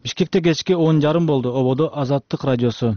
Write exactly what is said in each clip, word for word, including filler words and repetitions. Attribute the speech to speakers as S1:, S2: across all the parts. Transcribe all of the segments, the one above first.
S1: Бишкекте кечки он жарым болду. Ободо Азаттык радиосу.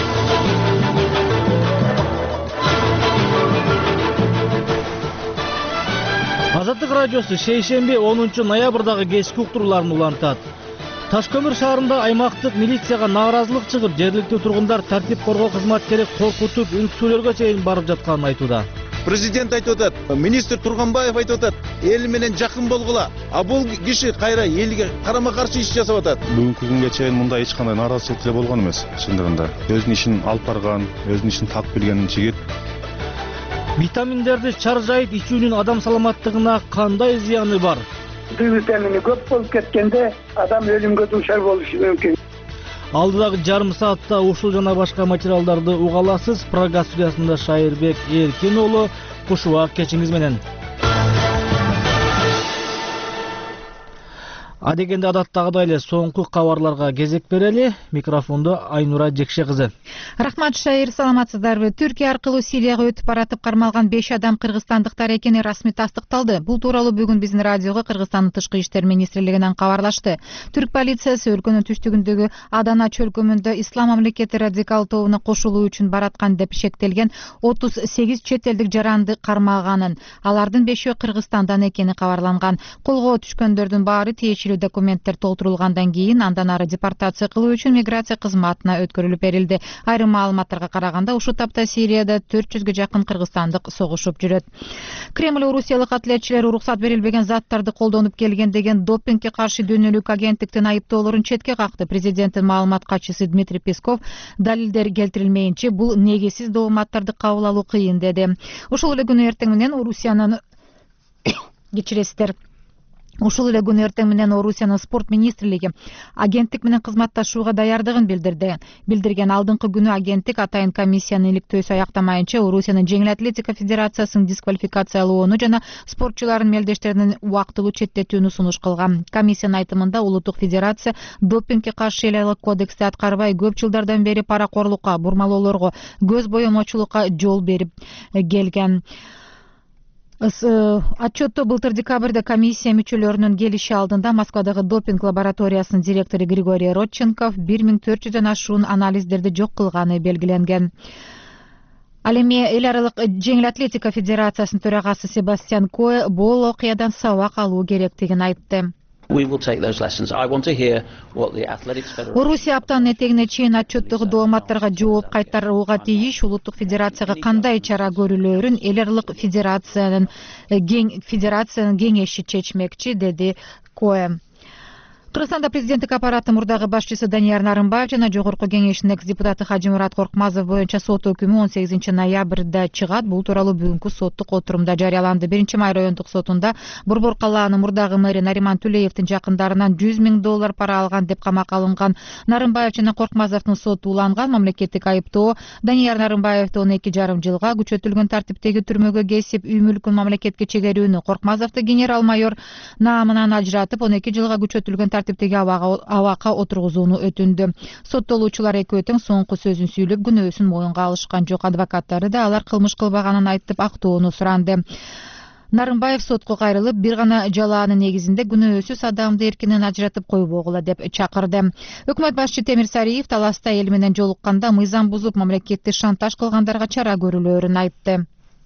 S1: Азаттык радиосу шейшемби онунчу ноябрдагы кечки уктурууларын улантат. Ташкөмүр шаарында аймактык милицияга нааразылык чыгып, жергиликтүү тургундар тартип коргоо кызматкери коркутуп, үңкүсүүлөргө чейин барып жатканын айтууда.
S2: Президент айтып атат, министр Турганбаев айтып атат, эл менен жакын болгула. А бул киши кайра элге карама каршы иш жасап атат.
S3: Бүгүнкү күнгө чейин мындай эч кандай нааразычылык деле болгон эмес. Чындыгында өзүнүн ишин алып барган, өзүнүн ишин так билген жигит.
S1: Витаминдерди чаржайып ичүүнүн адам саламаттыгына кандай зыяны бар?
S4: Д витамини көп болуп кеткенде адам өлүмгө дуушар болушу мүмкүн.
S1: Алдыдагы жарым саатта ушул жана башка материалдарды уга аласыз. Программа студиясында Шайырбек Эркин уулу, кушубак кечиңиз менен. Адегенде адаттагыдай эле соңку кабарларга кезек берели. Микрофондо Айнура Жекше кызы.
S5: Рахмат, Шайыр, саламатсыздарбы? Түркия аркылуу Сирияга өтүп баратып кармалган беш адам кыргызстандыктар экени расмий тастыкталды. Бул тууралуу бүгүн биздин радиого Кыргызстандын тышкы иштер министрлигинен кабарлашты. Түрк полициясы өлкөнүн түштүгүндөгү Адана чөлкөмүндө Ислам мамлекети радикал тобуна кошулуу үчүн бараткан деп шектелген отуз сегиз чет элдик жаранды кармаганын, алардын бешөө Кыргызстандан экени кабарланган. Колго түшкөндөрдүн баары тиешелүү документтер толтурулгандан кийин андан ары депортация кылуу үчүн миграция кызматына өткөрүлүп берилди. Айрым маалыматтарга караганда ушул тапта Сирияда төрт жүзгө жакын кыргызстандык согушуп жүрөт. Кремль орусиялык атлетчилер уруксат берилбеген заттарды колдонуп келген деген допингге каршы дүйнөлүк агенттиктин айыптоолорун четке какты. Президенттин маалымат катчысы Дмитрий Песков далилдер келтирилмейинче бул негизсиз дооматтарды кабыл алуу кыйын деди. Ушул эле күнү эртең менен Орусиянын кечиресиздер Ушул эле күнү эртең менен Орусиянын спорт министрлиги агенттик менен кызматташууга даярдыгын билдирди. Билдирген алдыңкы күнү агенттик атайын комиссиянын иликтөөсү аяктамайынча Орусиянын жеңил атлетика федерациясын дисквалификациялоону жана спортчулардын мелдештеринин убактылуу четтетүүнү сунуш кылган. Комиссиянын айтымында улуттук федерация допингге каршы эле кодексти аткарбай көп жылдардан бери паракорлукка, бурмалоолорго, көз боемочулукка жол берип келген. Отчетто былтыр декабрда комиссия мүчөлөрүнүн келиши алдында Москвадагы допинг лабораториясынын директору Григорий Родченков бир миң төрт жүздөн ашуун анализдерди жок кылганы белгиленген. Ал эми эл аралык жеңил атлетика федерациясынын төрагасы Себастьян Кое бул окуядан сабак алуу керектигин айтты. Орусия аптанын этегине чейин отчеттогу дооматтарга жооп кайтарууга тийиш. Улуттук федерацияга кандай чара көрүлөөрүн эл аралык федерациянын федерациянын кеңеши чечмекчи, деди Кое. Кыргызстанда президенттик аппараттын мурдагы башчысы Данияр Нарымбаев жана жогорку кеңештин экс-депутаты Хажимурат Коркмазов боюнча сот өкүмү он сегизинчи ноябрда чыгат. Бул тууралуу бүгүнкү соттук отурумда жарыяланды. Биринчи май райондук сотунда Борбор калаанын мурдагы мэри Нариман Түлеевдин жакындарынан жүз миң доллар пара алган деп камакка алынган Нарымбаев жана Коркмазовдун соту уланган. Мамлекеттик айыптоо Данияр Нарымбаевди он эки жарым жылга күчөтүлгөн тартиптеги түрмөгө кесип, үй мүлкүн мамлекетке чегерүүнү, Коркмазовду генерал майор наамынан ажыратып он эки жылга күчөтүлгөн тартиптеги абакка отургузууну өтүндү. Соттолуучулар экөө тең соңку сөзүн сүйлөп, күнөөсүн моюнга алышкан жок. Адвокаттары да алар кылмыш кылбаганын айтып актоону суранды. Нарымбаев сотко кайрылып, бир гана жалаанын негизинде күнөөсүз адамды эркинен ажыратып койбогула деп чакырды. Өкмөт башчы Темир Сариев таласта эл менен жолукканда мыйзам бузуп, мамлекетти шантаж кылгандарга чара көрүлөөрүн айтты.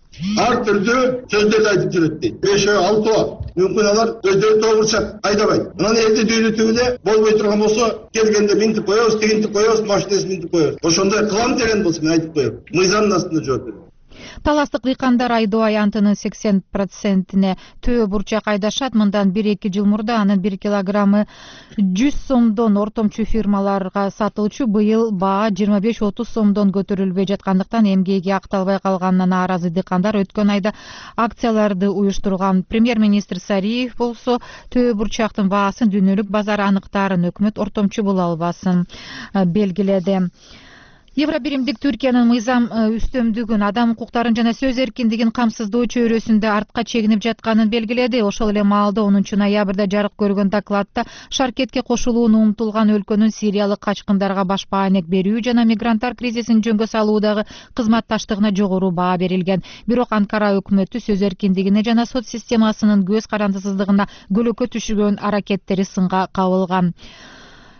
S6: Ар түрдүү сөздөрдү айтып жүрөт дейт. Бешөө алтоо мүмкүн алар өздөрү тоогурчак айдабайт. Анан элди дүйнө түбүнө болбой турган болсо, келгенде минтип коебуз, тигинтип коебуз, машинесин минтип коебуз. Ошондой кылам деген болсо мен айтып коем. Мыйзамдын астында жооп берем.
S5: Таластык дыйкандар айдоо аянтынын сексен процентине төө бурчак айдашат. Мындан бир эки жыл мурда анын бир килограммы жүз сомдон ортомчу фирмаларга сатылчу. Быйыл баа жыйырма беш отуз сомдон көтөрүлбөй жаткандыктан эмгеги акталбай калганына нааразы дыйкандар өткөн айда акцияларды уюштурган. Премьер-министр Сариев болсо төө бурчактын баасын дүйнөлүк базар аныктаарын өкмөт ортомчу боло албасын белгиледи. Евробиримдик Түркиянын мыйзам үстөмдүгүн, адам укуктарын жана сөз эркиндигин камсыздоо чөйрөсүндө артка чегинип жатканын белгиледи. Ошол эле маалда онунчу ноябрда жарык көргөн докладта шаркетке кошулууну умтулган өлкөнүн сириялык качкындарга баш баанек берүү жана мигранттар кризисин жөнгө салуудагы кызматташтыгына жогору баа берилген. Бирок Анкара өкмөтү сөз эркиндигине жана сот системасынын көз карандысыздыгына көлөкө түшүргөн аракеттери сынга кабылган.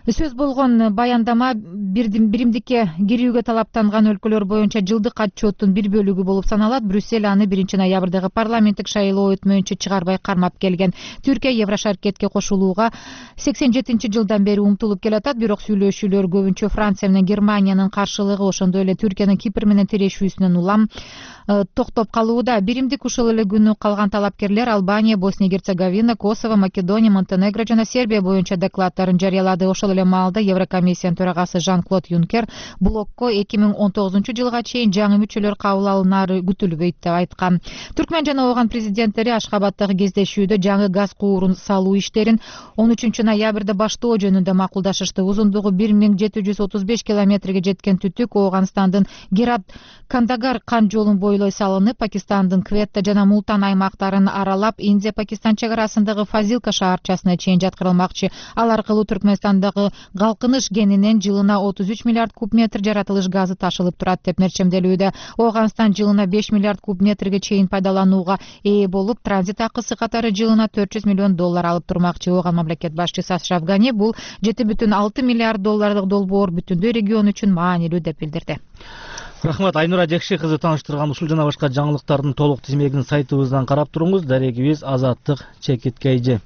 S5: Сөз болгон баяндама биримдикке кирүүгө талаптанган өлкөлөр боюнча жылдык отчеттун бир бөлүгү болуп саналат. Брюссель аны биринчи ноябрдагы парламенттик шайлоо өтмөйүнчө чыгарбай кармап келген. Түркия Еврошаркетке кошулууга сексен жетинчи жылдан бери умтулуп келатат, бирок сүйлөшүүлөр көбүнчө Франция менен Германиянын каршылыгы, ошондой эле Түркиянын Кипр менен тирешүүсүнөн улам токтоп калууда. Биримдик ушул эле күнү калган талапкерлер Албания, Босния Герцеговина, Косово, Македония, Монтенегро жана Сербия боюнча докладдарын жарыялады. Ошол эле маалда Еврокомиссиянын төрагасы Жан-Клод Юнкер блокко эки миң он тогузунчу жылга чейин жаңы мүчөлөр кабыл алынары күтүлбөйт деп айткан. Түркмөн жана Ооган президенттери Ашхабаддагы кездешүүдө жаңы газ куурун салуу иштерин он үчүнчү ноябрда баштоо жөнүндө макулдашышты. Узундугу бир миң жети жүз отуз беш километрге жеткен түтүк Ооганстандын Герат Кандагар кан жолун бойлой салынып, Пакистандын Кветта жана Мултан аймактарын аралап, Индия Пакистан чек арасындагы Фазилка шаарчасына чейин жаткырылмакчы. Ал аркылуу Түркмөнстандагы галкыныш кенинен жылына отуз үч миллиард куб метр жаратылыш газы ташылып турат деп мерчемделүүдө. Ооганстан жылына беш миллиард куб метрге чейин пайдаланууга ээ болуп, транзит акысы катары жылына төрт жүз миллион доллар алып турмакчы. Ооган мамлекет башчысы Ашраф Гани бул жети бүтүн алты миллиард доллардык долбоор бүтүндөй регион үчүн маанилүү деп билдирди.
S1: Рахмат, Айнура Жекши кызы тааныштырган ушул жана башка жаңылыктардын толук тизмегин сайтыбыздан карап туруңуз. Дарегибиз Азаттык Чекиткейжи.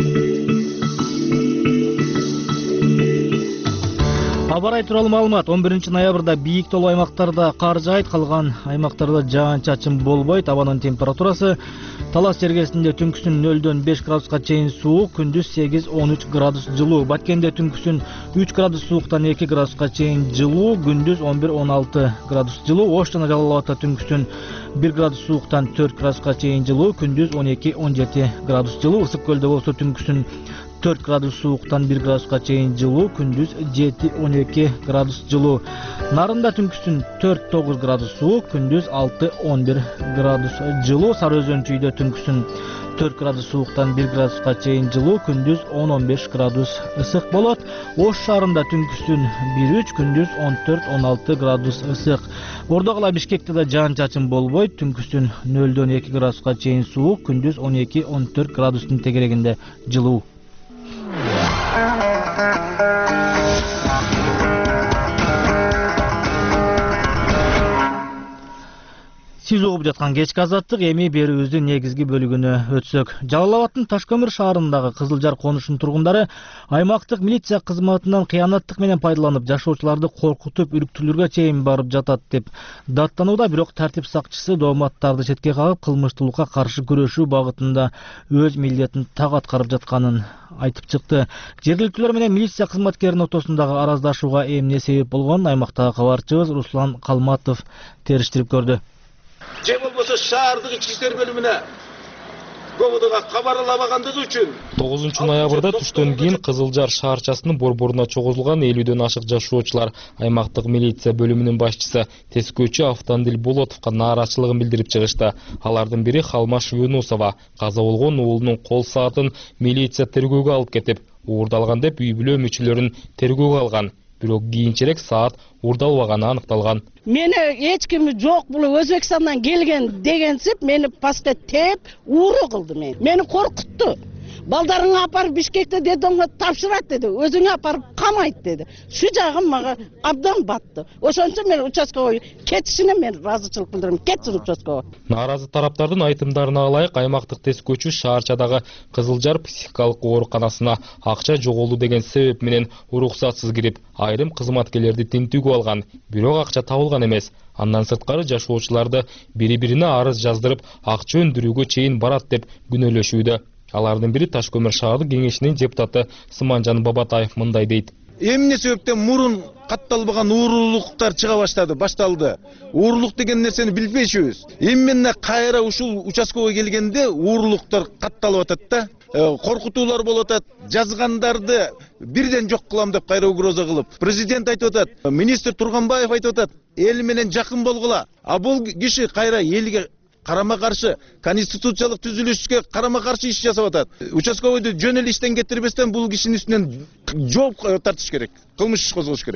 S1: Абарай тууралуу маалымат. он биринчи ноябрда бийик толуу аймактарда кар жаайт, калган аймактарда жаан-чачын болбойт. Абанын температурасы Талас жергесинде түнкүсүн нөлдөн беш градуска чейин суук, күндүз сегиз он үч градус жылуу. Баткенде түнкүсүн үч градус сууктан эки градуска чейин жылуу, күндүз он бир он алты градус жылуу. Ош жана Жалал Абадта түнкүсүн бир градус сууктан төрт градуска чейин жылуу, күндүз он эки он жети градус жылуу. Ысык көлдө болсо түнкүсүн төрт градус сууктан бир градуска чейин жылуу, күндүз жети он эки градус жылуу. Нарында түнкүсүн төрт тогуз градус суук, күндүз алты он бир градус жылуу. Сары Өзөн чүйдө түнкүсүн төрт градус сууктан бир градуска чейин жылуу, күндүз он он беш градус ысык болот. Ош шаарында түнкүсүн бир үч, күндүз он төрт он алты градус ысык. Ордо кала Бишкекте да жаан-чачын болбойт, түнкүсүн нөлдөн эки градуска чейин суук, күндүз он эки он төрт градустун тегерегинде жылуу. Сиз угуп жаткан кечки азаттык, эми берүүбүздүн негизги бөлүгүнө өтсөк. Жалал Абадтын Ташкөмүр шаарындагы Кызылжар конушунун тургундары аймактык милиция кызматынан кыянаттык менен пайдаланып, жашоочуларды коркутуп, үрүктүрүүгө чейин барып жатат деп даттанууда. Бирок тартип сакчысы дооматтарды четке кагып, кылмыштуулукка каршы күрөшүү багытында өз милдетин так аткарып жатканын айтып чыкты. Жергиликтүүлөр менен милиция кызматкеринин ортосундагы араздашууга эмне себеп болгонун аймактагы кабарчыбыз Руслан Калматов териштирип көрдү.
S2: Же болбосо шаардык ички иштер бөлүмүнө көбүдөгө кабарламагандыгы үчүн
S7: тогузунчу ноябрда түштөн кийин Кызылжар шаарчасынын борборуна чогулган элүүдөн ашык жашоочулар аймактык милиция бөлүмүнүн башчысы Тескөөчү Автандил Болотовго нааразычылыгын билдирип чыгышты. Алардын бири Халмаш Юнусова каза болгон уулунун кол саатын милиция тергөөгө алып кетип, уурдалган деп үй бүлө мүчөлөрүн тергөөгө алган. Бирок кийинчерээк саат уурдалбаганы аныкталган.
S8: Мени эч ким жок, бул Өзбекстандан келген дегенсип мени пастка теп, ууру кылды мени. Мени коркутту. Балдарыңы апарып Бишкекте дедомго тапшырат деди. Өзүңө апарып камайт деди. Шу жагым мага абдан батты. Ошончо мен участкага кетишине мен ыраазычылык билдирем. Кетсин участкага.
S7: Нааразы тараптардын айтымдарына ылайык, аймактык тескөөчү шаарчадагы Кызылжар психикалык ооруканасына акча жоголду деген себеп менен уруксатсыз кирип, айрым кызматкерлерди тинтүүгө алган. Бирок акча табылган эмес. Андан сырткары жашоочуларды бири-бирине арыз жаздырып, акча өндүрүүгө чейин барат деп күнөөлөшүүдө. Алардын бири Ташкөмүр шаардык кеңешинин депутаты Сыманжан Бабатаев мындай дейт.
S2: Эмне себептен мурун катталбаган уурулуктар чыга баштады, башталды. Уурулук деген нерсени билбейчүбүз. Эмне кайра ушул участкага келгенде уурулуктар катталып атат да, коркутуулар болуп атат, жазгандарды бирден жок кылам деп кайра угроза кылып. Президент айтып атат, министр Турганбаев айтып атат, эл менен жакын болгула. А бул киши кайра элге карама каршы, конституциялык түзүлүшкө карама каршы иш жасап атат. Участковойду жөн эле иштен кетирбестен бул кишинин үстүнөн жооп тартыш керек, кылмыш иш козгош керек.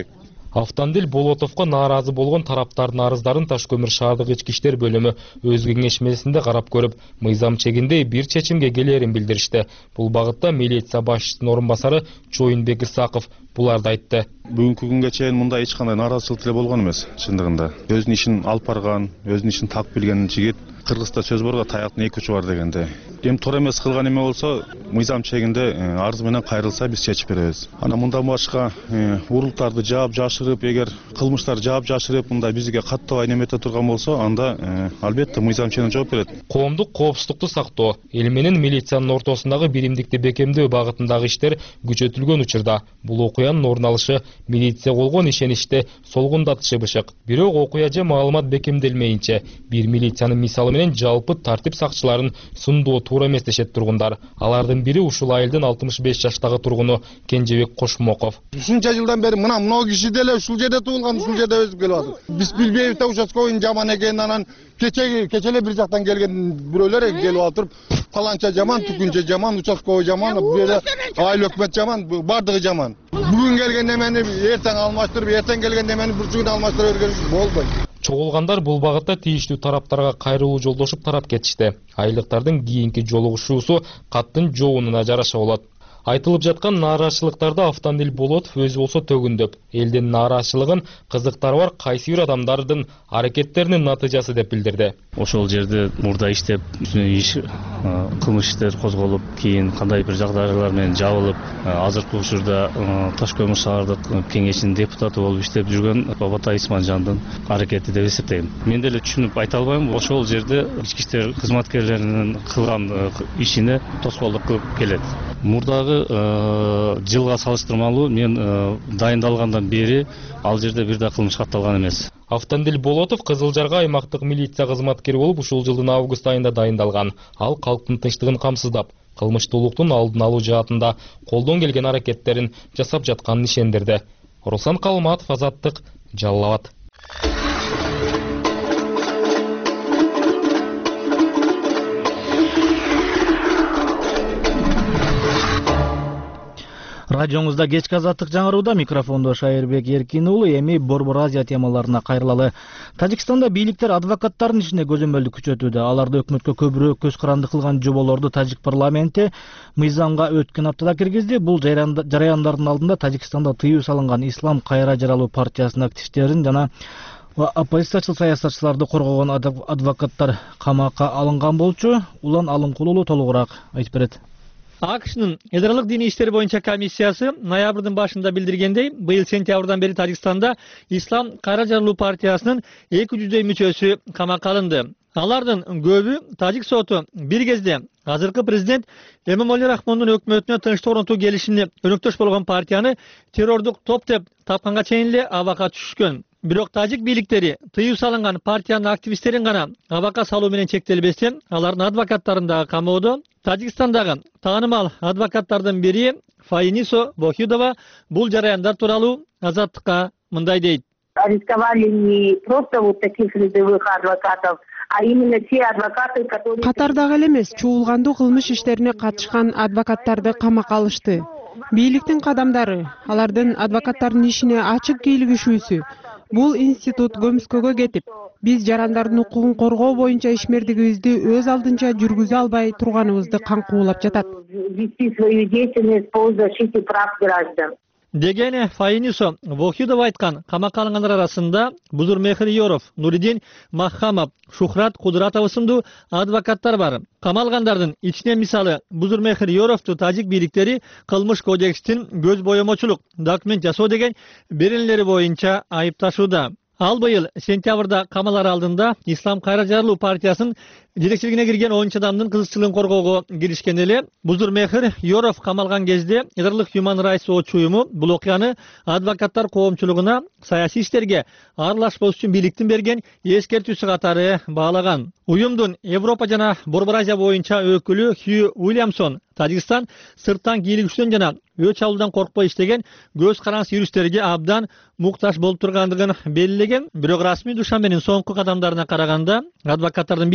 S7: Автандил Болотовго нааразы болгон тараптардын арыздарын Ташкөмүр шаардык ички иштер бөлүмү өз кеңешмесинде карап көрүп, мыйзам чегинде бир чечимге келерин билдиришти. Бул багытта милиция башчысынын орун басары Чоюнбек Исаков буларды айтты.
S3: Бүгүнкү күнгө чейин мындай эч кандай нааразычылык деле болгон эмес, чындыгында. Өзүнүн ишин алып барган, өзүнүн ишин так билген жигит. Кыргызда сөз барга таяктын эки учу бар дегенде. Эми туура эмес кылган эме болсо, мыйзам чегинде арыз менен кайрылса биз чечип беребиз. Ана мындан башка уруктарды жаап жашырып, эгер кылмыштар жаап жашырып, мындай бизге каттабай немете турган болсо, анда албетте мыйзам чегинде жооп берет.
S7: Коомдук коопсуздукту сактоо, эл менен милициянын ортосундагы биримдикти бекемдөө багытындагы иштер күчөтүлгөн учурда бул окуянын орун алышы милиция болгон ишеничти солгундатышы бышык. Бирок окуя же маалымат бекемделмейинче бир милициянын мисалы менен жалпы тартип сакчыларын сындоо туура эмес дешет тургундар. Алардын бири ушул айылдын алтымыш беш жаштагы тургуну Кенжебек Кошмоков.
S6: Ушунча жылдан бери мына мына киши деле ушул жерде туулган, ушул жерде өсүп келип атат. Биз билбейбиз да участковыйдын жаман экенин, анан кечеги кечеле бир жактан келген бирөөлөр келип отуруп, паланча жаман, түкүнчө жаман, участковый жаман, бир айыл өкмөт жаман, бардыгы жаман. Бүгүн келген немени эртең алмаштырып, эртең келген немени бурчугун алмаштыра берген болбойт.
S7: Чогулгандар бул багытта тийиштүү тараптарга кайрылуу жолдошуп тарап кетишти. Айлыктардын кийинки жолугушуусу каттын жоонуна жараша болот. Айтылып жаткан нааразычылыктарда Автандил Болотов өзү болсо төгүндөп, элдин нааразычылыгын кызыктары бар кайсы бир адамдардын аракеттеринин натыйжасы деп билдирди.
S9: Ошол жерде мурда иштеп, иш кылмыш иштер козголуп, кийин кандай бир жагдайлар менен жабылып, азыркы учурда Ташкөмүр шаардык кеңешинин депутаты болуп иштеп жүргөн Бабатай Исманжандын аракети деп эсептейм. Мен деле түшүнүп айта албайм, ошол жерде ички иштер кызматкерлеринин кылган ишине тоскоолдук кылып келет. Мурдагы жылга салыштырмалуу мен дайындалгандан бери ал жерде бир да кылмыш катталган эмес.
S7: Автандил Болотов Кызылжарга аймактык милиция кызматкери болуп ушул жылдын август айында дайындалган. Ал калктын тынчтыгын камсыздап, кылмыштуулуктун алдын алуу жаатында колдон келген аракеттерин жасап жатканын ишендирди. Руслан Калматов, Азаттык, Жалал Абад.
S1: Радионузда кечки Азаттык жаңырууда, микрофондо Шайырбек Эркин уулу. Эми Борбор Азия темаларына кайрылалы. Тажикстанда бийликтер адвокаттардын ишине көзөмөлдү күчөтүүдө. Аларды өкмөткө көбүрөөк көз каранды кылган жоболорду тажик парламенти мыйзамга өткөн аптада киргизди. Бул жараяндардын алдында Тажикстанда тыюу салынган Ислам кайра жаралуу партиясынын активисттерин жана оппозициячыл саясатчыларды коргогон адвокаттар камакка алынган болчу. Улан Алынкулуу толугураак айтып берет.
S10: АКШнын Эдарлык диний иштер боюнча комиссиясы ноябрдын башында билдиргендей, быйыл сентябрдан бери Тажикстанда Ислам кайра жаралуу партиясынын эки жүздөй мүчөсү камакка алынды. Алардын көбү тажик соту бир кезде азыркы президент Эмомали Рахмондун өкмөтүнө тынчтык орнотуу келишимине өнөктөш болгон партияны террордук топ деп тапканга чейин эле абакка түшүшкөн. Бирок тажик бийликтери тыюу салынган партиянын активисттерин гана абакка салуу менен чектелбестен, алардын адвокаттарын дагы камоодо. Тажикстандагы таанымал адвокаттардын бири Фаинисо Вохидова бул жараяндар тууралуу Азаттыкка мындай дейт.
S11: Арестовали не просто вот таких рядовых адвокатов, а именно те адвокаты, которые...
S12: Катардагы эле эмес, чуулгандуу кылмыш иштерине катышкан адвокаттарды камакка алышты. Бийликтин кадамдары, алардын адвокаттардын ишине ачык кийлигишүүсү. Бул институт көмүскөгө кетип, биз жарандардын укугун коргоо боюнча ишмердигибизди өз алдынча жүргүзө албай турганыбызды каңкуулап жатат.
S11: Вести свою деятельность по защите прав граждан.
S10: Дегене Фаинисо Вохидова айткан камакка алынгандар арасында Бузурмехир Йоров, Нуридин Махамов, Шухрат Кудратов сындуу адвокаттар бар. Камалгандардын ичинен мисалы Бузурмехир Йоровду тажик бийликтери кылмыш кодекстин көз боемочулук документ жасоо деген беренелери боюнча айыпташууда. Ал быйыл сентябрда камалар алдында Ислам кайра жаралуу партиясынын жетекчилигине кирген онунчу адамдын кызыкчылыгын коргоого киришкен эле. Бузурмехир Йоров камалган кезде Эдарлык Human Rights Watch уюму бул окуяны адвокаттар коомчулугуна саясий иштерге аралашпоо үчүн бийликтин берген эскертүүсү катары баалаган. Уюмдун Европа жана Борбор Азия боюнча өкүлү Хью Уильямсон Тажикстан сырттан кийлигиштен жана өч алуудан коркпой иштеген көз карансыз юристтерге абдан муктаж болуп тургандыгын белгилеген. Бирок расмий Душанбенин соңку кадамдарына караганда адвокаттардын бийликке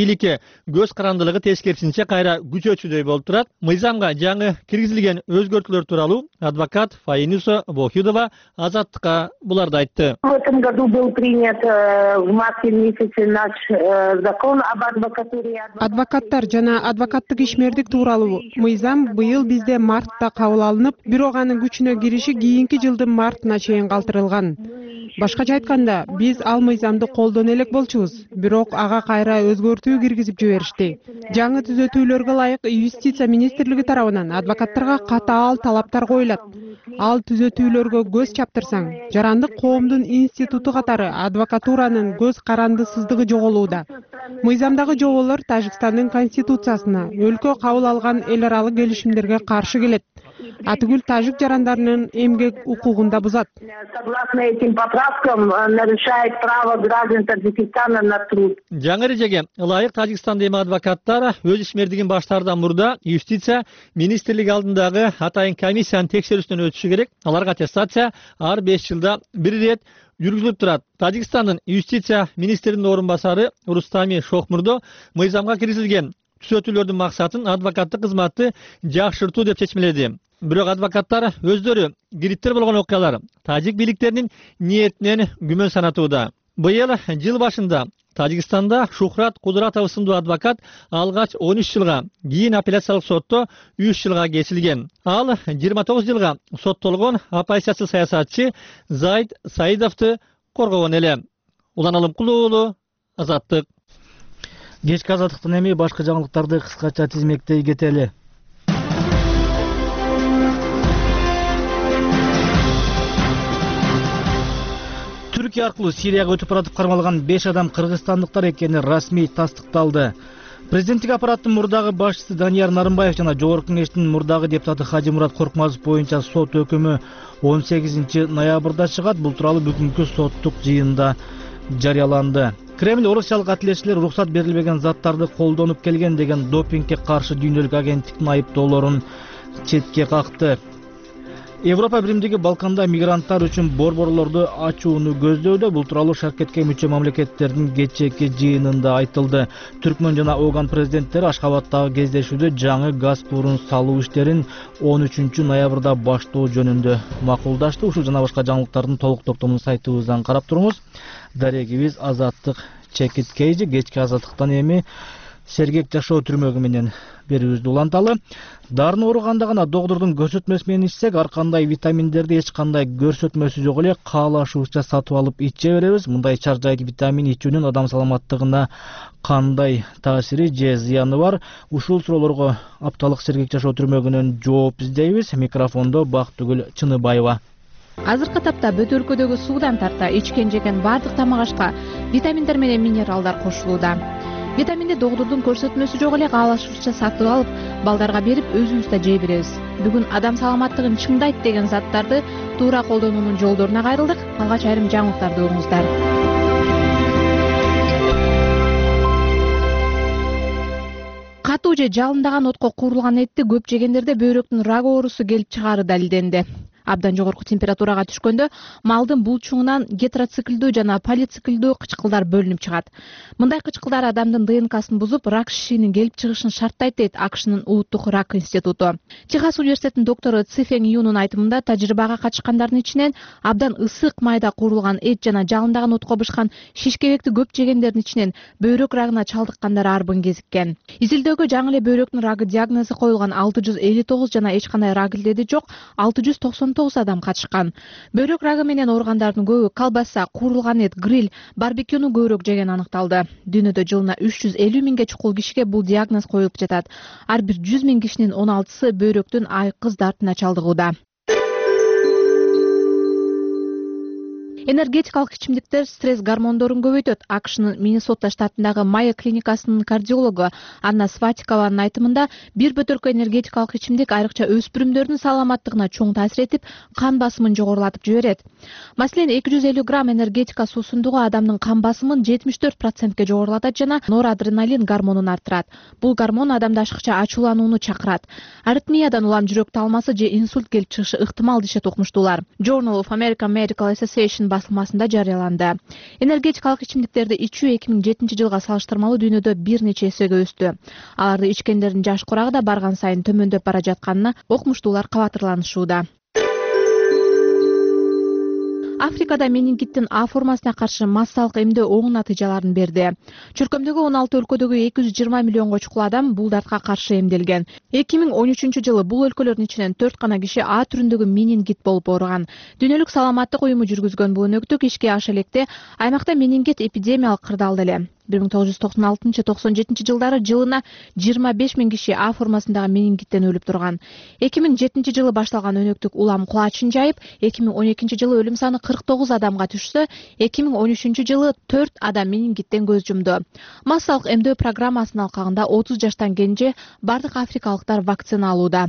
S10: көз карандылыгы тескерисинче кайра күчөчүдөй болуп турат. Мыйзамга жаңы киргизилген өзгөртүүлөр тууралуу адвокат Фаинуса Вохидова Азаттыкка буларды айтты.
S11: В этом году был принят в марте месяце наш закон об адвокатуре.
S12: Адвокаттар жана адвокаттык ишмердик тууралуу мыйзам быйыл бизде мартта кабыл алынып, бирок анын күчүнө кириши кийинки жылдын мартына чейин калтырылган. Башкача айтканда, биз ал мыйзамды колдоно элек болчубуз, бирок ага кайра өзгөртүү киргизип жиберишти. Жаңы түзөтүүлөргө ылайык юстиция министрлиги тарабынан адвокаттарга катаал талаптар коюлат. Ал түзөтүүлөргө көз чаптырсаң, жарандык коомдун институту катары адвокатуранын көз карандысыздыгы жоголууда. Мыйзамдагы жоболор Тажикстандын конституциясына, өлкө кабыл алган эл аралык келишимдерге каршы келет. Атүгүл тажик жарандарынын эмгек укугун да бузат.
S11: Согласно этим поправкам нарушает право граждан Таджикистана на труд.
S10: Жаңы эрежеге ылайык Тажикстанда эми адвокаттар өз ишмердигин баштаардан мурда юстиция министрлиги алдындагы атайын комиссиянын текшерүүсүнөн өтүшү керек. Аларга аттестация ар беш жылда бир ирет жүргүзүлүп турат. Тажикстандын юстиция министринин орун басары Рустами Шохмурдо мыйзамга киргизилген түзөтүүлөрдүн максатын адвокаттык кызматты жакшыртуу деп чечмеледи. Бирок адвокаттар өздөрү кириттер болгон окуялар тажик бийликтеринин ниетинен күмөн санатууда. Быйыл жыл башында Тажикстанда Шухрат Кудратов сындуу адвокат алгач он үч жылга, кийин апелляциялык сотто үч жылга кесилген. Ал жыйырма тогуз жылга соттолгон оппозициячы саясатчы Заид Саидовду коргогон эле. Улан Алымкулуу уулу, Азаттык.
S1: Кечки азаттыктан эми башка жаңылыктарды кыскача тизмектей кетели. Түркия аркылуу Сирияга өтүп баратып кармалган беш адам кыргызстандыктар экени расмий тастыкталды. Президенттик аппараттын мурдагы башчысы Данияр Нарымбаев жана Жогорку Кеңештин мурдагы депутаты Хажимурат Коркмазов боюнча сот өкүмү он сегизинчи ноябрда чыгат. Бул тууралуу бүгүнкү соттук жыйында жарыяланды. Кремль орусиялык атлетчилер уруксат берилбеген заттарды колдонуп келген деген допингге каршы дүйнөлүк агенттиктин айыптоолорун четке какты. Европа биримдиги Балканда мигранттар үчүн борборлорду ачууну көздөүүдө. Бул тууралуу шаркетке мүчө мамлекеттердин кечээки жыйынында айтылды. Түркмөн жана Оган президенттери Ашхабадтагы кездешүүдө жаңы газ курун салуу иштерин он үчүнчү ноябрда баштоо жөнүндө макулдашты. Ушул жана башка жаңылыктардын толук топтомун сайтыбыздан карап туруңуз. Дарегибиз Азаттык Чекиткейжи. Кечки азаттыктан эми сергек жашоо түрмөгү менен берүүбүздү уланталы. Дарын ооруганда гана доктордун көрсөтмөсү менен ичсек, ар кандай витаминдерди эч кандай көрсөтмөсү жок эле каалашууча сатып алып иче беребиз. Мындай чар жайдуу витамин ичүүнүн адам саламаттыгына кандай таасири же зыяны бар? Ушул суроолорго апталык сергек жашоо түрмөгүнөн жооп издейбиз. Микрофондо Бактыгүл Чыныбаева.
S13: Азыркы тапта бүт өлкөдөгү суудан тарта ичкен жеген бардык тамак ашка витаминдер менен минералдар кошулууда. Витаминди доктордун көрсөтмөсү жок эле каалашууча сатып алып, балдарга берип, өзүбүз да жей беребиз. Бүгүн адам саламаттыгын чыңдайт деген заттарды туура колдонуунун жолдоруна кайрылдык. Алгач айрым жаңылыктарды угуңуздар. Катуу же жалындаган отко куурулган этти көп жегендерде бөйрөктүн рак оорусу келип чыгаары далилденди. Абдан жогорку температурага түшкөндө малдын булчуңунан гетероциклдүү жана полициклдүү кычкылдар бөлүнүп чыгат. Мындай кычкылдар адамдын ДНКсын бузуп, рак шишинин келип чыгышын шарттайт дейт АКШнын улуттук рак институту. Техас университетинин доктору Цифен Юнун айтымында, тажрыйбага катышкандардын ичинен абдан ысык майда куурулган эт жана жалындаган отко бышкан шишкебекти көп жегендердин ичинен бөйрөк рагына чалдыккандар арбын кезиккен. Изилдөөгө жаңы эле бөйрөктүн рагы диагнозу коюлган алты жүз элүү тогуз жана эч кандай рак илдеди жок алты жүз токсон тогуз адам катышкан. Бөйрөк рагы менен ооругандардын көбү колбаса, куурулган эт, гриль, барбекюну көбүрөөк жеген аныкталды. Дүйнөдө жылына үч жүз элүү миңге чукул кишиге бул диагноз коюлуп жатат. Ар бир жүз миң кишинин он алтысы бөйрөктүн айкыз дартына чалдыгууда. Энергетикалык ичимдиктер стресс гормондорун көбөйтөт. АКШнын Миннесота штатындагы Майо клиникасынын кардиологу Анна Сватикованын айтымында, бир бөтөркө энергетикалык ичимдик айрыкча өспүрүмдөрдүн саламаттыгына чоң таасир этип, кан басымын жогорулатып жиберет. Маселен, эки жүз элүү грамм энергетика суусундугу адамдын кан басымын жетимиш төрт процентке жогорулатат жана норадреналин гормонун арттырат. Бул гормон адамды ашыкча ачууланууну чакырат. Аритмиядан улам жүрөк талмасы же инсульт келип чыгышы ыктымал дешет окумуштуулар. Journal of American Medical Association басылмасында жарыяланды. Энергетикалык ичимдиктерди ичүү эки миң жетинчи жылга салыштырмалуу дүйнөдө бир нече эсеге өстү. Аларды ичкендердин жаш курагы да барган сайын төмөндөп бара жатканына окумуштуулар кабатырланышууда. Африкада менингиттин А формасына каршы массалык эмдөө оң натыйжаларын берди. Чөркөмдөгү он алты өлкөдөгү эки жүз жыйырма миллионго чукул адам бул дартка каршы эмделген. эки миң он үчүнчү жылы бул өлкөлөрдүн ичинен төрт гана киши А түрүндөгү менингит болуп ооруган. Дүйнөлүк саламаттык уюму жүргүзгөн бул өнөктүк ишке аша электе аймакта менингит эпидемиялык кырдаалды эле. бир миң тогуз жүз токсон алтынчы токсон жетинчи жылдары жылына жыйырма беш миң киши А формасындагы менингиттен өлүп турган. эки миң жетинчи жылы башталган өнөктүк улам кулачын жайып, эки миң он экинчи жылы өлүм саны кырк тогуз адамга түшсө, эки миң он үчүнчү жылы төрт адам менингиттен көз жумду. Массалык эмдөө программасынын алкагында отуз жаштан кенже бардык африкалыктар вакцина алууда.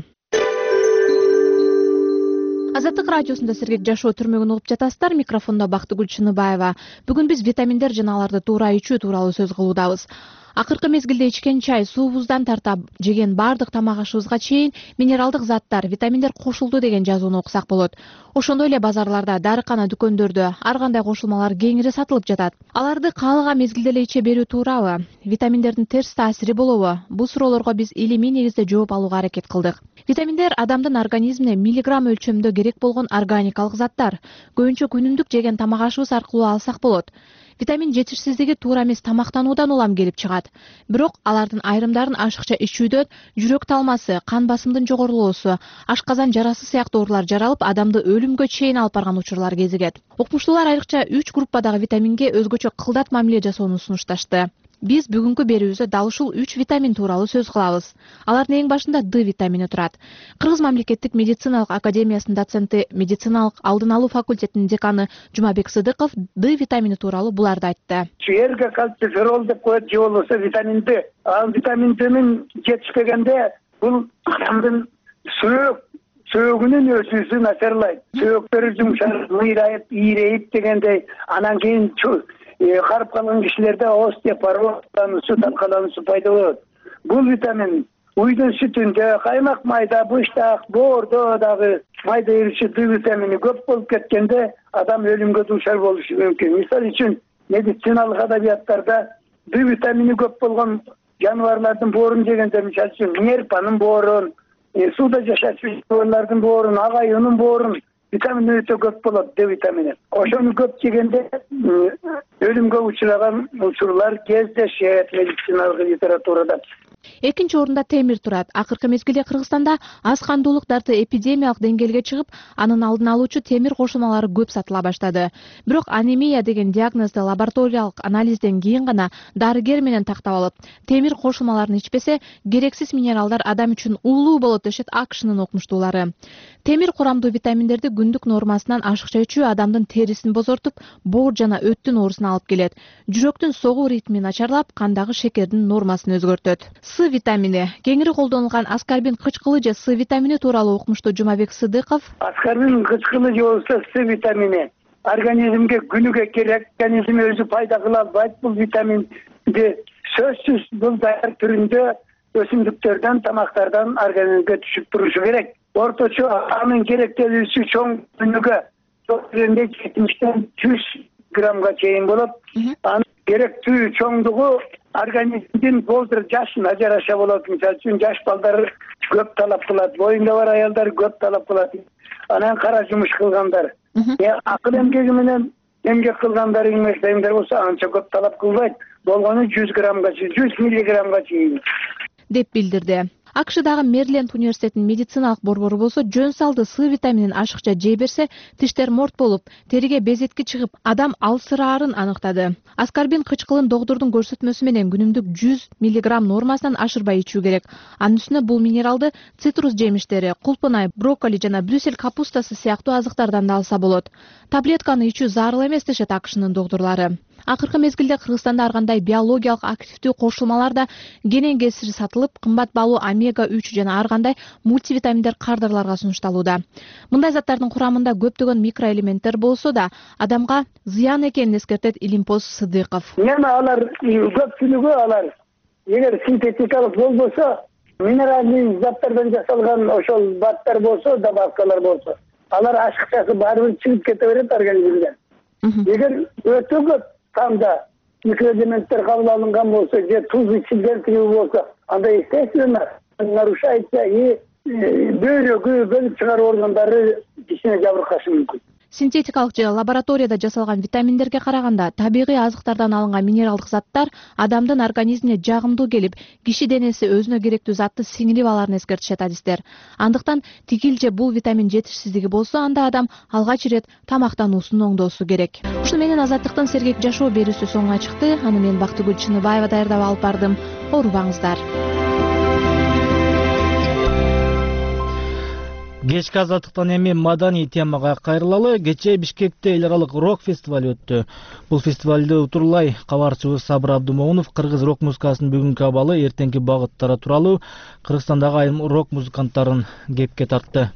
S13: Азаттык радиосунда сергек жашоо түрмөгүн угуп жатасыздар. Микрофондо Бактыгүл Чыныбаева. Бүгүн биз витаминдер жана аларды туура ичүү тууралуу сөз кылуудабыз. Акыркы мезгилде ичкен чай, суубуздан тарта жеген бардык тамак ашыбызга чейин минералдык заттар, витаминдер кошулду деген жазууну окусак болот. Ошондой эле базарларда, дарыкана дүкөндөрдө ар кандай кошулмалар кеңири сатылып жатат. Аларды каалаган мезгилде эле иче берүү туурабы? Витаминдердин терс таасири болобу? Бул суроолорго биз илимий негизде жооп алууга аракет кылдык. Витаминдер адамдын организмине миллиграмм өлчөмдө керек болгон органикалык заттар. Көбүнчө күнүмдүк жеген тамак ашыбыз аркылуу алсак болот. Витамин жетишсиздиги туура эмес тамактануудан улам келип чыгат. Бирок алардын айрымдарын ашыкча ичүүдөн жүрөк талмасы, кан басымдын жогорулоосу, ашказан жарасы сыяктуу оорулар жаралып, адамды өлүмгө чейин алып барган учурлар кезигет. Окумуштуулар айрыкча үч группадагы витаминге өзгөчө кылдат мамиле жасоону сунушташты. Биз бүгүнкү берүүбүздө дал ушул үч витамин тууралуу сөз кылабыз. Алардын эң башында Д витамини турат. Кыргыз мамлекеттик медициналык академиясынын доценти, медициналык алдын алуу факультетинин деканы Жумабек Сыдыков Д витамини тууралуу буларды айтты.
S4: Эрге кальций ферол деп коет, же болбосо витамин Д. Ал витамин Д'нин жетишпегенде бул адамдын сөөк сөөгүнүн өсүүсү начарлайт. Сөөктөрү жумшап, мыйрайып, ийрейип дегендей, анан кийин карып калган кишилерде остеопороз, су таркалануусу пайда болот. Бул витамин уйдун сүтүндө, каймак майда, быштак, боордо дагы майда эрүүчү Д витамини көп болуп кеткенде адам өлүмгө дуушар болушу мүмкүн. Мисал үчүн медициналык адабияттарда Д витамини көп болгон жаныбарлардын боорун жегенде, мисал үчүн нерпанын боорун, сууда жашачу жаныбарлардын боорун, агайынын боорун витамин өтө көп болот, Д витамини. Ошону көп жегенде өлүмгө учураган учурлар кездешет медициналык литературада.
S13: Экинчи орунда темир турат. Акыркы мезгилде Кыргызстанда аз кандуулук дарты эпидемиялык деңгээлге чыгып, анын алдын алуучу темир кошулмалары көп сатыла баштады. Бирок анемия деген диагнозду лабораториялык анализден кийин гана дарыгер менен тактап алып, темир кошулмаларын ичпесе, керексиз минералдар адам үчүн уулуу болот дешет АКШнын окумуштуулары. Темир курамдуу витаминдерди күндүк нормасынан ашыкча ичүү адамдын терисин бозортуп, боор жана өттүн оорусуна алып келет. Жүрөктүн согуу ритмин начарлап, кандагы шекердин нормасын өзгөртөт. С витамини кеңири колдонулган аскарбин кычкылы же С витамини тууралуу укмуштуу Жумабек Сыдыков.
S4: Аскарбин кычкылы же болбосо С витамини организмге күнүгө керек, организм өзү пайда кыла албайт. Бул витаминди сөзсүз бул даяр түрүндө өсүмдүктөрдөн, тамактардан организмге түшүп турушу керек. Орточо анын керектелүүсү чоң күнүгө жетимиштен жүз граммга чейин болот. Анын керектүү чоңдугу организмдин болдур жашына жараша болот. Мисалы үчүн жаш балдар көп талап кылат, боюнда бар аялдар көп талап кылат. Анан кара жумуш кылгандар, акыл эмгеги менен эмгек кылгандар, эмгектегендер болсо анча көп талап кылбайт. Болгону жүз граммга, жүз миллиграммга чейин
S13: деп билдирди. АКШдагы Мэриленд университетинин медициналык борбору болсо жөн салды С витаминин ашыкча жей берсе, тиштер морт болуп, териге безетки чыгып, адам алсыраарын аныктады. Аскарбин кычкылын доктурдун көрсөтмөсү менен күнүмдүк жүз миллиграмм нормасынан ашырбай ичүү керек. Анын үстүнө бул минералды цитрус жемиштери, кулпунай, брокколи жана брюссель капустасы сыяктуу азыктардан да алса болот. Таблетканы ичүү зарыл эмес дешет АКШнын доктурлары. Акыркы мезгилде Кыргызстанда ар кандай биологиялык активдүү кошулмалар да кенен кесири сатылып, кымбат баалуу омега үч жана ар кандай мультивитаминдер кардарларга сунушталууда. Мындай заттардын курамында көптөгөн микроэлементтер болсо да, адамга зыян экенин эскертет Илимпоз Сыдыков.
S4: Мен алар көпчүлүгү алар эгер синтетикалык болбосо, минералдык заттардан жасалган ошол баттар болсо, добавкалар болсо, алар ашыкчасы баары бир чыгып кете берет организмден. Эгер өтө көп санда микроэлементтер кабыл алынган болсо же туз ичилген тиги болсо, анда естественно нарушается и бөйрөгү, бөлүп чыгаруу органдары кишине жабыркашы мүмкүн.
S13: Синтетикалык же лабораторияда жасалган витаминдерге караганда табигый азыктардан алынган минералдык заттар адамдын организмине жагымдуу келип, киши денеси өзүнө керектүү затты сиңирип аларын эскертишет адистер. Андыктан тигил же бул витамин жетишсиздиги болсо, анда адам алгач ирет тамактануусун оңдоосу керек. Ушуну менен Азаттыктын Сергек жашоо берүүсү соңуна чыкты. Аны мен Бактыгүл Чыныбаева даярдап алып бардым. Оорубаңыздар.
S1: Кечки Азаттыктан эми маданий темага кайрылалы. Кечээ Бишкекте эл аралык рок фестиваль өттү. Бул фестивалды утурлай кабарчыбыз Сабыр Абдымоунов кыргыз рок музыкасынын бүгүнкү абалы, эртеңки багыттары тууралуу Кыргызстандагы айрым рок музыканттарын кепке тартты.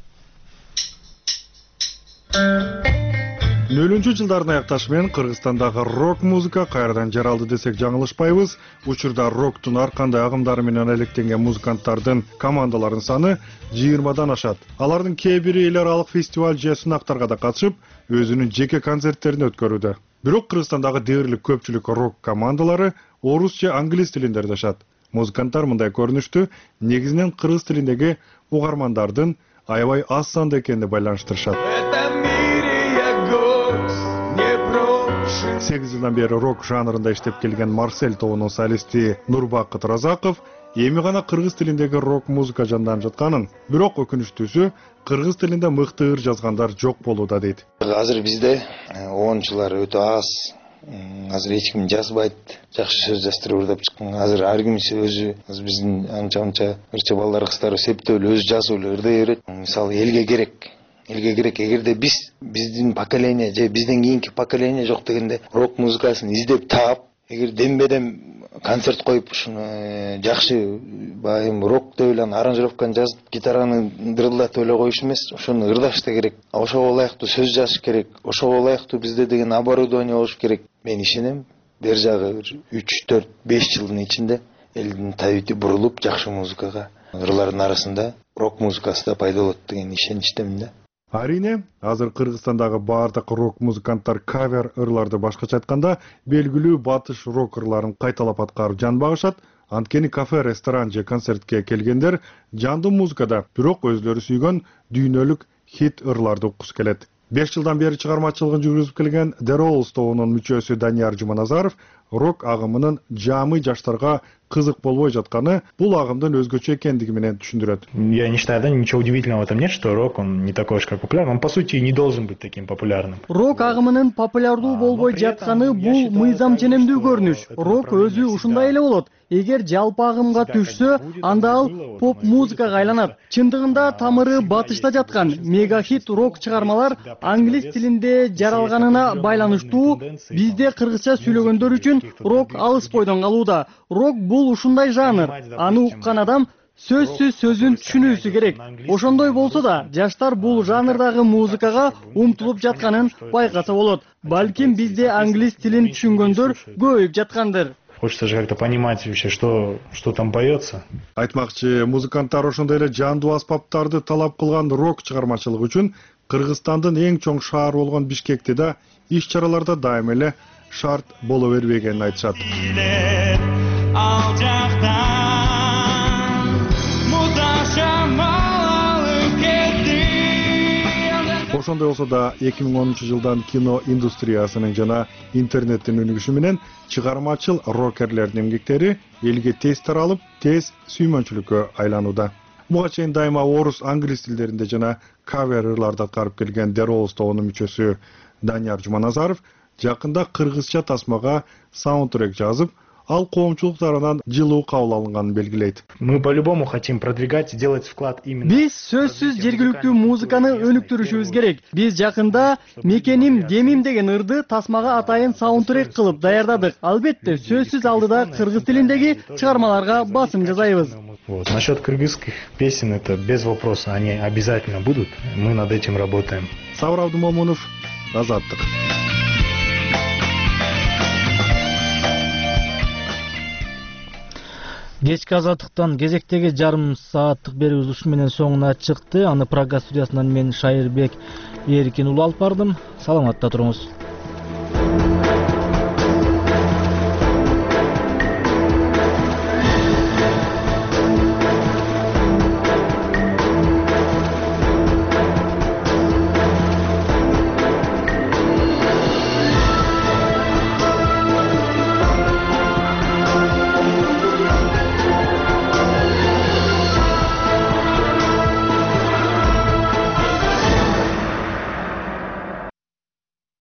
S14: нөлүнчү жылдардын аякташы менен Кыргызстандагы рок музыка кайрадан жаралды десек жаңылышпайбыз. Учурда роктун ар кандай агымдары менен алектенген музыканттардын командаларынын саны жыйырмадан ашат. Алардын кээ бири эл аралык фестиваль же сынактарга да катышып, өзүнүн жеке концерттерин өткөрүүдө. Бирок Кыргызстандагы дээрлик көпчүлүк рок командалары орус же англис тилинде ырдашат. Музыканттар мындай көрүнүштү негизинен кыргыз тилиндеги угармандардын аябай аз санда экенин байланыштырышат. сегиз жылдан бери рок жанрында иштеп келген Марсель тобунун солисти Нурбакыт Разаков эми гана кыргыз тилиндеги рок музыка жанданып жатканын, бирок өкүнүчтүүсү кыргыз тилинде мыкты ыр жазгандар жок болууда дейт.
S15: Азыр бизде оончулар өтө аз. Азыр эч ким жазбайт, жакшы сөз жаздырып ырдап чыккан. Азыр ар ким өзү, биздин анча-мынча ырча балдар кыздар септеп эле өзү жазып эле ырдай берет. Мисалы элге керек. Элге керек, эгерде биз биздин поколение же бизден кийинки поколение жок дегенде рок музыкасын издеп таап, эгер дембедем концерт коюп ушуну жакшы байым рок деп эле аранжировканы жазып, гитараны дырылдатып эле коюш эмес, ошону ырдаш да керек. Ошого ылайыктуу сөз жазыш керек. Ошого ылайыктуу бизде деген оборудование болуш керек. Мен ишенем, бер жагы үч төрт беш жылдын ичинде элдин табити бурулуп, жакшы музыкага ырлардын арасында рок музыкасы да пайда болот деген ишеничтемин да.
S14: Арине, азыр Кыргызстандагы бардык рок музыканттар кавер ырларды башкача айтканда белгилүү батыш рок ырларын кайталап аткарып жан багышат. Анткени кафе, ресторан же концертке келгендер жандуу музыкада, бирок өзлөрү сүйгөн дүйнөлүк хит ырларды уккусу келет. беш жылдан бери чыгармачылыгын жүргүзүп келген The Rolls тобунун мүчөсү Данияр Жуманазаров рок агымынын жамый жаштарга кызык болбой жатканы бул агымдын өзгөчө экендиги менен түшүндүрөт.
S16: Я не считаю, да, ничего удивительного в этом нет, что рок, он не такой уж как популярный. Он, по сути, не должен быть таким популярным.
S17: Рок агымынын популярдуу болбой жатканы бул мыйзам ченемдүү көрүнүш. Рок өзү ушундай эле болот. Эгер жалпы агымга түшсө, анда ал поп музыкага айланат. Чындыгында тамыры батышта жаткан мегахит рок чыгармалар англис тилинде жаралганына байланыштуу. Бизде кыргызча сүйлөгөндөр үчүн рок алыс бойдон калууда. Рок бул ушундай жанр. Аны уккан адам сөзсүз сөзүн түшүнүүсү керек. Ошондой болсо да, жаштар бул жанрдагы музыкага умтулуп жатканын байкаса болот. Балким бизде англис тилин түшүнгөндөр көбөйүп жаткандыр.
S16: Хочется же как-то понимать вообще, что, что там поется.
S14: Айтмакчы, музыканттар ошондой эле жандуу аспаптарды талап кылган рок чыгармачылыгы үчүн Кыргызстандын эң чоң шаар болгон Бишкекте да иш чараларда дайым эле шарт боло бербегенин айтышат. Ошондой болсо да эки миң онунчу жылдан кино индустриясынын жана интернеттин өнүгүшү менен чыгармачыл рокерлердин эмгектери элге тез таралып, тез сүймөнчүлүккө айланууда. Буга чейин дайыма орус, англис тилдеринде жана кавер ырларды аткарып келген The Rolls тобунун мүчөсү Данияр Жуманазаров жакында кыргызча тасмага саундтрек жазып, ал коомчулук тарабынан жылуу кабыл алынганын белгилейт.
S16: Мы по-любому хотим продвигать, делать вклад именно.
S17: Биз сөзсүз жергиликтүү музыканы өнүктүрүшүбүз керек. Биз жакында Мекеним Демим деген ырды тасмага атайын саундтрек кылып даярдадык. Албетте, сөзсүз алдыда кыргыз тилиндеги чыгармаларга басым жасайбыз.
S16: Вот. Насчет кыргызских песен это без вопроса, они обязательно будут. Мы над этим работаем.
S14: Сабыр Абдымоунов, Азаттык.
S1: Кечки Азаттыктан кезектеги жарым сааттык берүүбүз ушу менен соңуна чыкты. Аны Прага студиясынан мен Шайырбек Эркин улуу алып бардым. Саламатта туруңуз.